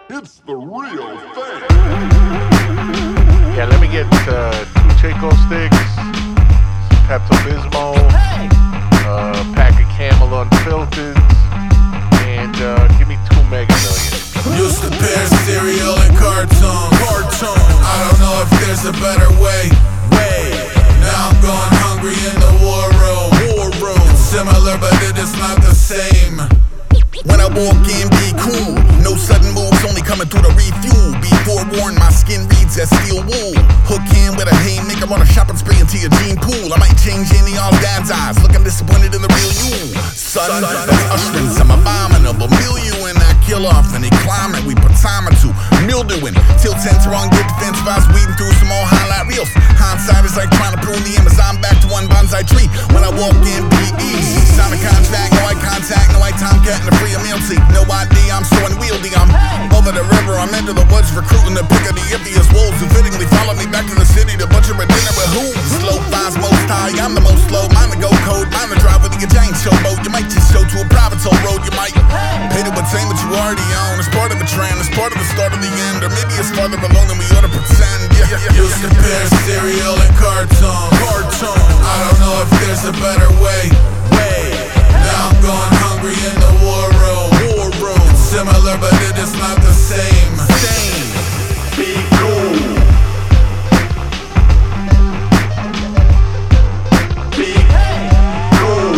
It's the real thing. Yeah, let me get 2 Chico sticks, some Pepto-Bismol, a pack of Camel Unfiltered, and give me 2 Mega Millions. Used to pair cereal and cartoons. I don't know if there's a better way. Now I'm going hungry in the war room. It's similar, but it is not the same. When I walk in, be cool. No sudden moves, only coming through the refuel. Be forewarned, my skin reads as steel wool. Hook in with a haymaker on a shopping spree into your gene pool. I might change any all dad's eyes, looking disappointed in the real you. Son, that's ushering some abominable milieu. And I kill off any climate, we put time into mildewing. Till 10 to wrong, get defensive, I was weeding through some old highlight reels. Hindsight is like trying to prune the Amazon back to one bonsai tree. When I walk in, be easy. Sign a contract, no eye contact, no eye tomcat, and a free immunity. No ID, I'm so unwieldy. I'm over the river, I'm into the woods, recruiting the pick of the emptiest wolves who fittingly follow me back to the city to butcher a dinner with who? Slow finds most high, I'm the most slow. Mine the go code, mine the drive with the giant showboat. You might just show to a private toll road, you might pay to attain what you already own. It's part of the trend, it's part of the start of the end, or maybe it's farther along than we ought to pretend. Used to pair cereal and cartoons. I don't know if there's a better way. Now I'm going hungry in the war room. It's similar, but it is not the same. Be cool. Be cool.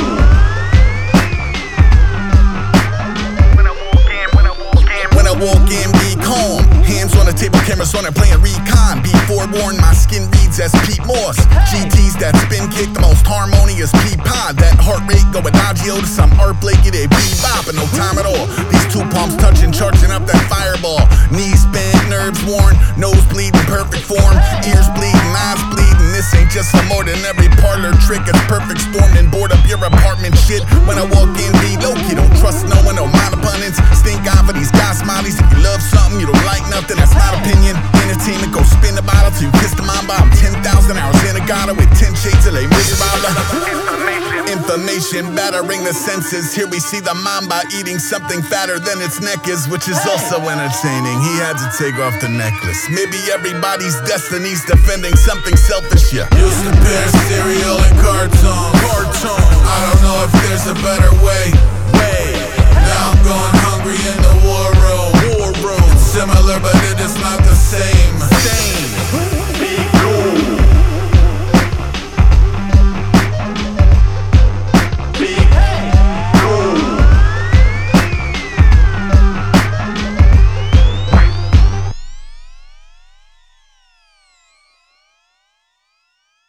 When I walk in, be calm. Hands on the table, cameras on it, playing recon. Be forewarned, my skin reads as Pete Moss. GTs that spin kick, the most harmonious P-Pod. That heart rate go adagio to some Art Blakey, they bebop in no time at all. These two palms touching, charging up that fireball. Knees bent, nerves worn, nose bleeding, perfect form. Ears bleeding, eyes bleeding. This ain't just some ordinary parlor trick. It's perfect storm and board up your apartment shit. When I walk in, be low-key, don't trust no one, no mind opponents. Stink eye for these guys smileys. If you love something, you don't like nothing, that's not opinion. Entertainment, go spin the bottle till you kiss the mind bomb. 10,000 hours in a gala with 10 shades till they miserable. Information battering the senses. Here we see the mamba eating something fatter than its neck is, which is also entertaining. He had to take off the necklace. Maybe everybody's destiny's defending something selfish, yeah. Used to pair cereal and cartoons. I don't know if there's a better way. Now I'm going hungry in the war room. It's similar, but it is not the same.